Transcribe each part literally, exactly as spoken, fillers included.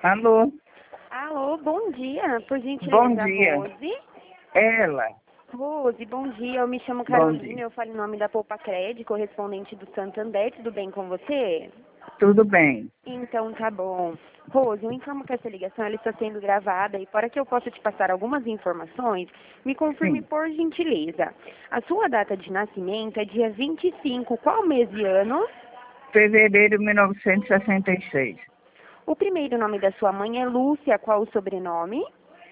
Alô? Alô, bom dia. Por Bom gentileza, dia. Rose. Ela. Rose, bom dia. Eu me chamo Bom Carolina, dia. eu falo em nome da Poupa Cred, correspondente do Santander. Tudo bem com você? Tudo bem? Então tá bom. Rose, eu informo que essa ligação ela está sendo gravada e para que eu possa te passar algumas informações, me confirme Sim. por gentileza. A sua data de nascimento é dia vinte e cinco, qual mês e ano? Fevereiro de mil novecentos e sessenta e seis. O primeiro nome da sua mãe é Lúcia, qual o sobrenome?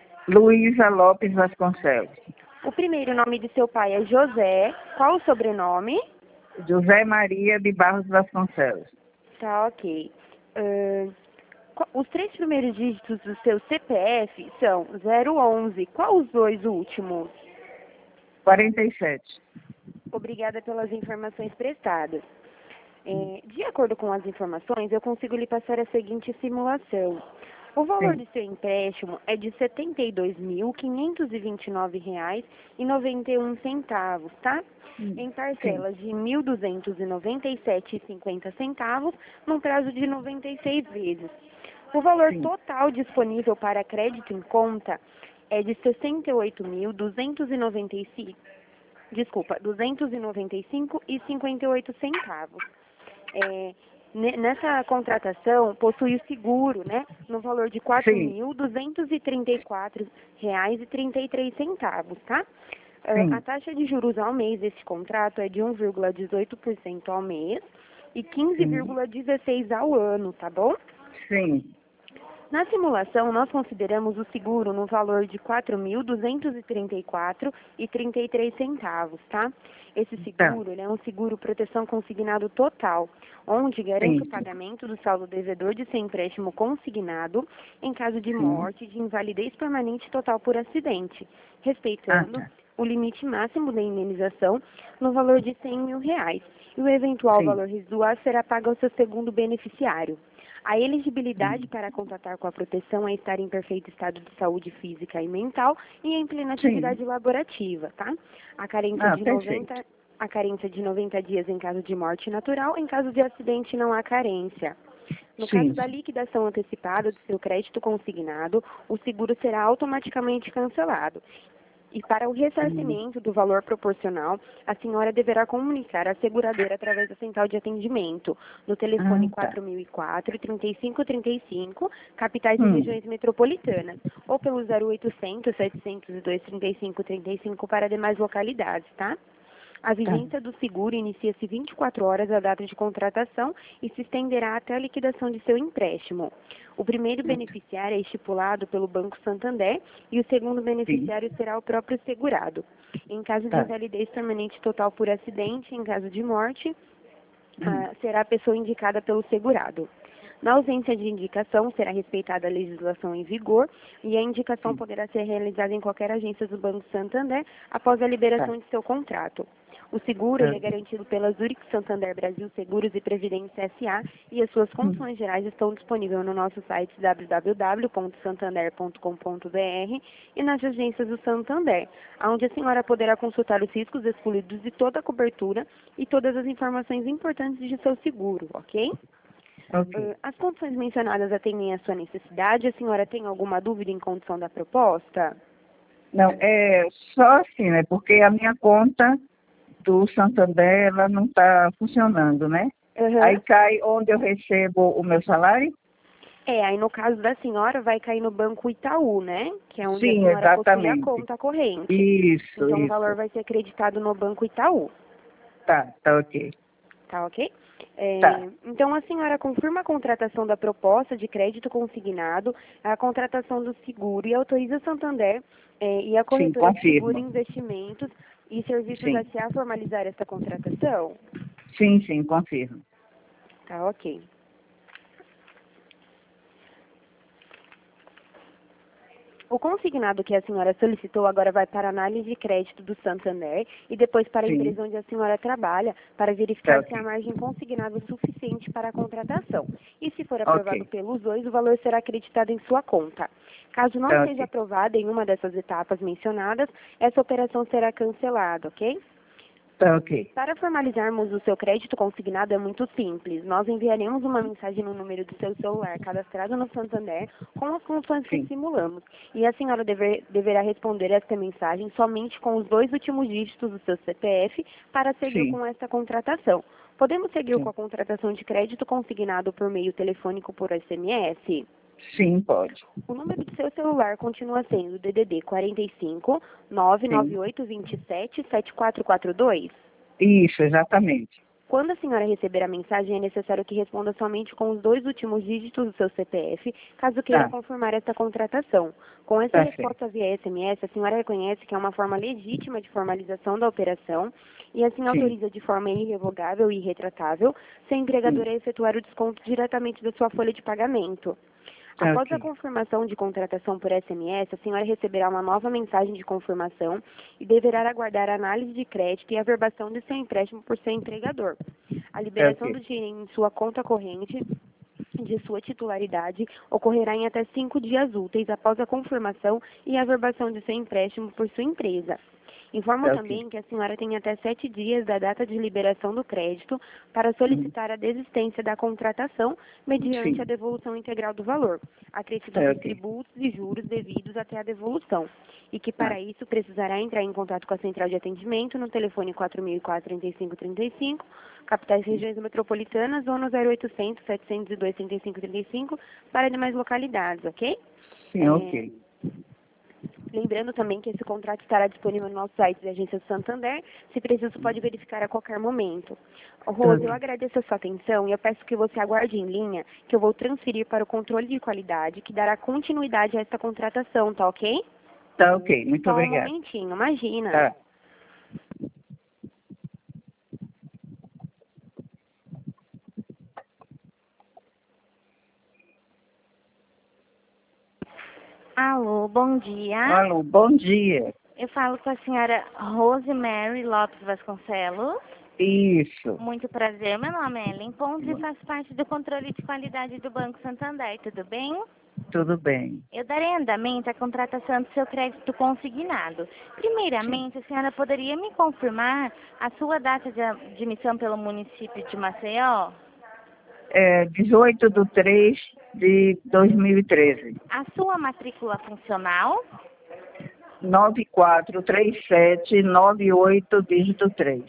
Luísa Lopes Vasconcelos. O primeiro nome de seu pai é José, qual o sobrenome? José Maria de Barros Vasconcelos. Tá, ok. Ahn, qu- os três primeiros dígitos do seu C P F são zero onze. Qual os dois últimos? quarenta e sete. Obrigada pelas informações prestadas. É, de acordo com as informações, eu consigo lhe passar a seguinte simulação. O valor Sim. de seu empréstimo é de setenta e dois mil, quinhentos e vinte e nove reais e noventa e um centavos, tá? Em Sim. parcelas de mil duzentos e noventa e sete reais e cinquenta centavos, num prazo de noventa e seis vezes. O valor Sim. total disponível para crédito em conta é de sessenta e oito mil, duzentos e noventa e cinco, desculpa, duzentos e noventa e cinco reais e cinquenta e oito centavos. É, ne- nessa contratação possui o seguro, né, no valor de quatro Sim. mil duzentos e trinta e quatro reais e trinta e três centavos, tá? Ah, a Sim. taxa de juros ao mês desse contrato é de um vírgula dezoito por cento ao mês e quinze Sim. vírgula dezesseis por cento ao ano, tá bom? Sim. Na simulação, nós consideramos o seguro no valor de quatro mil duzentos e trinta e quatro reais e trinta e três centavos, tá? Esse Tá. seguro, ele é um seguro proteção consignado total, onde garante Sim. o pagamento do saldo devedor de seu empréstimo consignado em caso de Sim. morte, de invalidez permanente total por acidente, Ah, respeitando tá. o limite máximo da indenização no valor de cem mil reais. E o eventual Sim. valor residual será pago ao seu segundo beneficiário. A elegibilidade Sim. para contratar com a proteção é estar em perfeito estado de saúde física e mental e em plena Sim. atividade laborativa, tá? A carência Ah, de perfeito. noventa, a carência de noventa dias em caso de morte natural, em caso de acidente não há carência. No caso Sim. da liquidação antecipada do seu crédito consignado, o seguro será automaticamente cancelado. E para o Hum. ressarcimento do valor proporcional, a senhora deverá comunicar à seguradora através da central de atendimento, no telefone Ah, tá. quatro mil e quatro, trinta e cinco trinta e cinco, capitais e Hum. regiões metropolitanas, ou pelo zero oitocentos, setecentos e dois, trinta e cinco trinta e cinco para demais localidades, tá? A Tá. vigência do seguro inicia-se vinte e quatro horas da data de contratação e se estenderá até a liquidação de seu empréstimo. O primeiro beneficiário é estipulado pelo Banco Santander e o segundo Sim. beneficiário será o próprio segurado. Em caso de Tá. invalidez permanente total por acidente, em caso de morte, Hum. ah, será a pessoa indicada pelo segurado. Na ausência de indicação, será respeitada a legislação em vigor e a indicação Sim. poderá ser realizada em qualquer agência do Banco Santander após a Tá. liberação de seu contrato. O seguro ele é Tá. garantido pela Zurich Santander Brasil Seguros e Previdência S A e as suas Hum. condições gerais estão disponíveis no nosso site w w w ponto santander ponto com ponto b r e nas agências do Santander, onde a senhora poderá consultar os riscos excluídos de toda a cobertura e todas as informações importantes de seu seguro, ok? Ok. Ah, As condições mencionadas atendem à sua necessidade. A senhora tem alguma dúvida em condição da proposta? Não, é só assim, né? Porque a minha conta do Santander, ela não está funcionando, né? Aham. Aí cai onde eu recebo o meu salário? É, aí no caso da senhora vai cair no Banco Itaú, né? Que é onde a Sim, senhora possui a exatamente. conta corrente. Isso, Então o valor isso. vai ser acreditado no Banco Itaú, Tá, tá ok. tá ok? Tá, É, então a senhora confirma a contratação da proposta de crédito consignado, a contratação do seguro e autoriza o Santander é, e a sim, corretora de seguro e confirmo. investimentos e serviços Sim, S A formalizar esta contratação? sim, sim, confirmo. Tá ok. O consignado que a senhora solicitou agora vai para a análise de crédito do Santander e depois para a Sim, empresa onde a senhora trabalha para tá verificar se há ok. margem consignada o suficiente para a contratação. E se for aprovado Ok, pelos dois, o valor será acreditado em sua conta. Caso não tá seja ok. aprovada em uma dessas etapas mencionadas, essa operação será cancelada, ok? Tá ok. Para formalizarmos o seu crédito consignado é muito simples. Nós enviaremos uma mensagem no número do seu celular cadastrado no Santander com as funções que Sim. simulamos. E a senhora dever, deverá responder esta mensagem somente com os dois últimos dígitos do seu C P F para seguir Sim. com esta contratação. Podemos seguir Sim. com a contratação de crédito consignado por meio telefônico por S M S? Sim, pode. O número do seu celular continua sendo D D D quarenta e cinco, nove nove oito dois sete, sete quatro quatro dois? Isso, exatamente. Quando a senhora receber a mensagem, é necessário que responda somente com os dois últimos dígitos do seu C P F, caso queira Tá. confirmar esta contratação. Com essa Tá resposta via S M S, a senhora reconhece que é uma forma legítima de formalização da operação e assim Sim. autoriza de forma irrevogável e irretratável seu empregador Sim. a efetuar o desconto diretamente da sua folha de pagamento. Tá Após a ok. confirmação de contratação por S M S, a senhora receberá uma nova mensagem de confirmação e deverá aguardar a análise de crédito e a averbação de seu empréstimo por seu empregador. A liberação ok. do dinheiro em sua conta corrente de sua titularidade ocorrerá em até cinco dias úteis após a confirmação e a averbação de seu empréstimo por sua empresa. Informo Tá ok. também que a senhora tem até sete dias da data de liberação do crédito para solicitar a desistência da contratação mediante Sim. a devolução integral do valor, acrescido Tá dos ok. tributos e juros devidos até a devolução, e que Tá. para isso precisará entrar em contato com a central de atendimento no telefone quatro mil e quatro, trinta e cinco trinta e cinco, capitais e regiões metropolitanas, ou no zero oitocentos, setecentos e dois, trinta e cinco trinta e cinco para demais localidades, ok? Sim, É, ok. Lembrando também que esse contrato estará disponível no nosso site da Agência do Santander. Se preciso, pode verificar a qualquer momento. Ô, Rose, eu ok. agradeço a sua atenção e eu peço que você aguarde em linha, que eu vou transferir para o controle de qualidade, que dará continuidade a esta contratação, tá ok? Tá ok. Muito Só um obrigado. momentinho, imagina. Tá. Alô, bom dia. Alô, bom dia. Eu falo com a senhora Rosemary Lopes Vasconcelos. Isso. Muito prazer, meu nome é Ellen Pontes e faço parte do controle de qualidade do Banco Santander, tudo bem? Tudo bem. Eu darei andamento à contratação do seu crédito consignado. Primeiramente, a senhora poderia me confirmar a sua data de admissão pelo município de Maceió? É dezoito de três de dois mil e treze. A sua matrícula funcional? nove quatro três sete nove oito dígito três.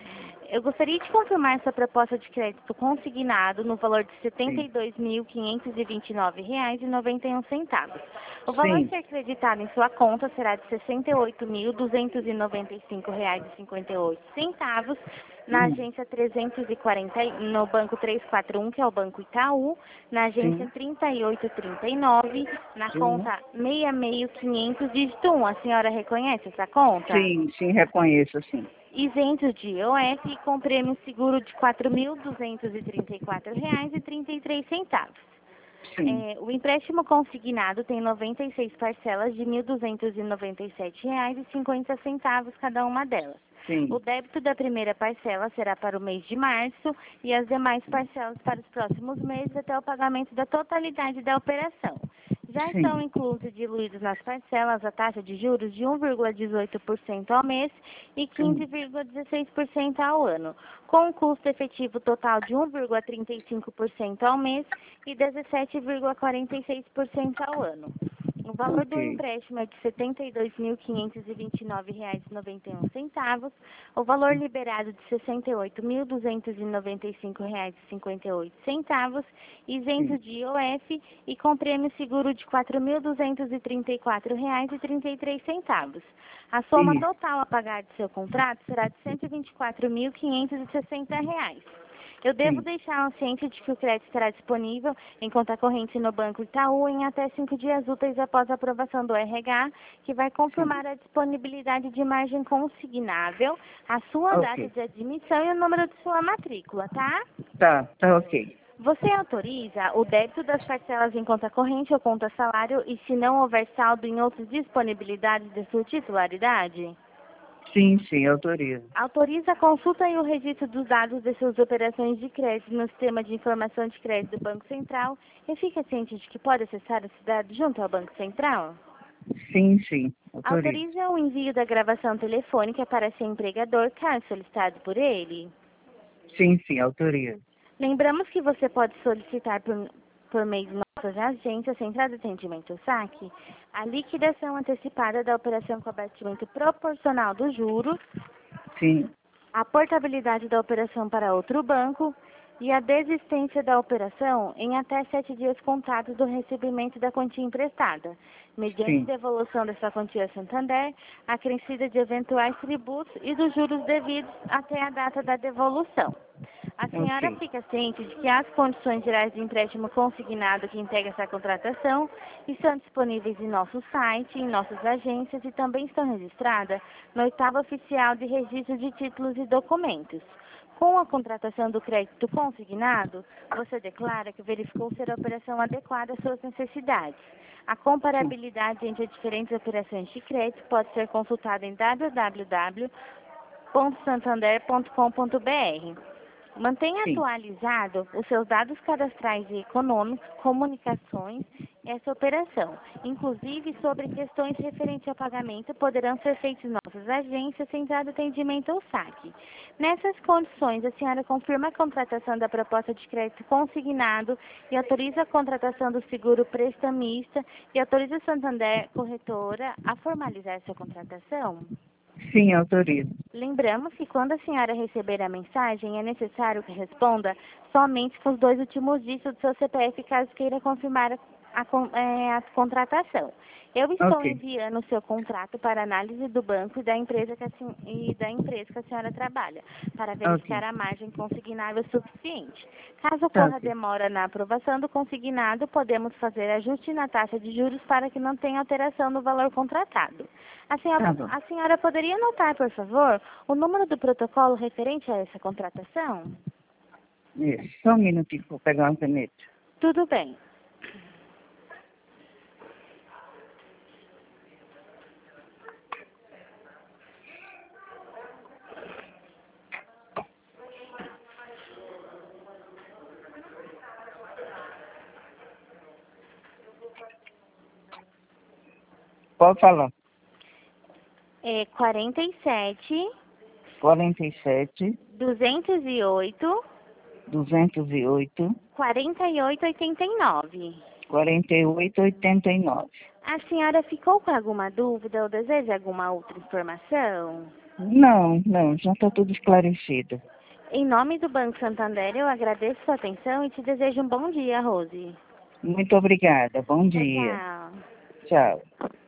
Eu gostaria de confirmar essa proposta de crédito consignado no valor de setenta e dois mil, quinhentos e vinte e nove reais e noventa e um centavos. O valor Sim. a ser creditado em sua conta será de sessenta e oito mil, duzentos e noventa e cinco reais e cinquenta e oito centavos na Hum. agência trezentos e quarenta, no banco trezentos e quarenta e um, que é o Banco Itaú, na agência Sim. trinta e oito trinta e nove, na Sim. conta seis mil quinhentos, dígito um. A senhora reconhece essa conta? Sim, sim, reconheço, sim. Isento de I O F e com prêmio seguro de quatro mil duzentos e trinta e quatro reais e trinta e três centavos. Sim. É, o empréstimo consignado tem noventa e seis parcelas de mil duzentos e noventa e sete reais e cinquenta centavos cada uma delas. Sim. O débito da primeira parcela será para o mês de março e as demais parcelas para os próximos meses até o pagamento da totalidade da operação. Já estão Sim. inclusos e diluídos nas parcelas a taxa de juros de um vírgula dezoito por cento ao mês e quinze vírgula dezesseis por cento ao ano, com um custo efetivo total de um vírgula trinta e cinco por cento ao mês e dezessete vírgula quarenta e seis por cento ao ano. O valor do Ok. empréstimo é de setenta e dois mil, quinhentos e vinte e nove reais e noventa e um centavos. O valor liberado de sessenta e oito mil, duzentos e noventa e cinco reais e cinquenta e oito centavos, isento Sim. de I O F e com prêmio seguro de quatro mil duzentos e trinta e quatro reais e trinta e três centavos. A soma Isso. total a pagar de seu contrato será de cento e vinte e quatro mil, quinhentos e sessenta reais. Eu devo Sim. deixar ciente de que o crédito estará disponível em conta corrente no Banco Itaú em até cinco dias úteis após a aprovação do R H, que vai confirmar a disponibilidade de margem consignável, a sua Ok. data de admissão e o número de sua matrícula, tá? Tá, tá ok. Você autoriza o débito das parcelas em conta corrente ou conta salário e se não houver saldo em outras disponibilidades de sua titularidade? Sim, sim, autorizo. Autoriza a consulta e o registro dos dados de suas operações de crédito no Sistema de Informação de Crédito do Banco Central e fica ciente de que pode acessar esse dado junto ao Banco Central? Sim, sim, autorizo. Autoriza o envio da gravação telefônica para seu empregador, caso solicitado por ele? Sim, sim, autorizo. Lembramos que você pode solicitar por, por meio de nossas agências Central de Atendimento saque a liquidação antecipada da operação com abatimento proporcional dos juros, Sim, a portabilidade da operação para outro banco e a desistência da operação em até sete dias contados do recebimento da quantia emprestada, mediante sim, devolução dessa quantia a Santander, acrescida de eventuais tributos e dos juros devidos até a data da devolução. A senhora ok. fica ciente de que as condições gerais de empréstimo consignado que integra essa contratação estão disponíveis em nosso site, em nossas agências e também estão registradas no oitavo oficial de registro de títulos e documentos. Com a contratação do crédito consignado, você declara que verificou ser a operação adequada às suas necessidades. A comparabilidade entre as diferentes operações de crédito pode ser consultada em w w w ponto santander ponto com ponto b r. Mantenha Sim, atualizado os seus dados cadastrais e econômicos, comunicações, essa operação. Inclusive, sobre questões referentes ao pagamento, poderão ser feitas em nossas agências, Central de Atendimento ou saque. Nessas condições, a senhora confirma a contratação da proposta de crédito consignado e autoriza a contratação do seguro prestamista e autoriza a Santander Corretora a formalizar essa contratação? sim, autorizo. Lembramos que quando a senhora receber a mensagem, é necessário que responda somente com os dois últimos dígitos do seu C P F, caso queira confirmar a, a, con- é, a contratação. Eu estou Ok, enviando o seu contrato para análise do banco e da empresa que a, sen- e da empresa que a senhora trabalha, para verificar ok, a margem consignável suficiente. Caso tá ocorra ok. demora na aprovação do consignado, podemos fazer ajuste na taxa de juros para que não tenha alteração no valor contratado. A senhora, Tá bom. a senhora poderia anotar, por favor, o número do protocolo referente a essa contratação? Isso, só um minutinho, vou pegar uma caneta. Tudo bem. Pode falar. É quarenta e sete, quarenta e sete, duzentos e oito, duzentos e oito, quarenta e oito, oitenta e nove. quarenta e oito, oitenta e nove. A senhora ficou com alguma dúvida ou deseja alguma outra informação? Não, não, já está tudo esclarecido. Em nome do Banco Santander, eu agradeço sua atenção e te desejo um bom dia, Rose. Muito obrigada, bom Tchau, dia. tchau. Tchau.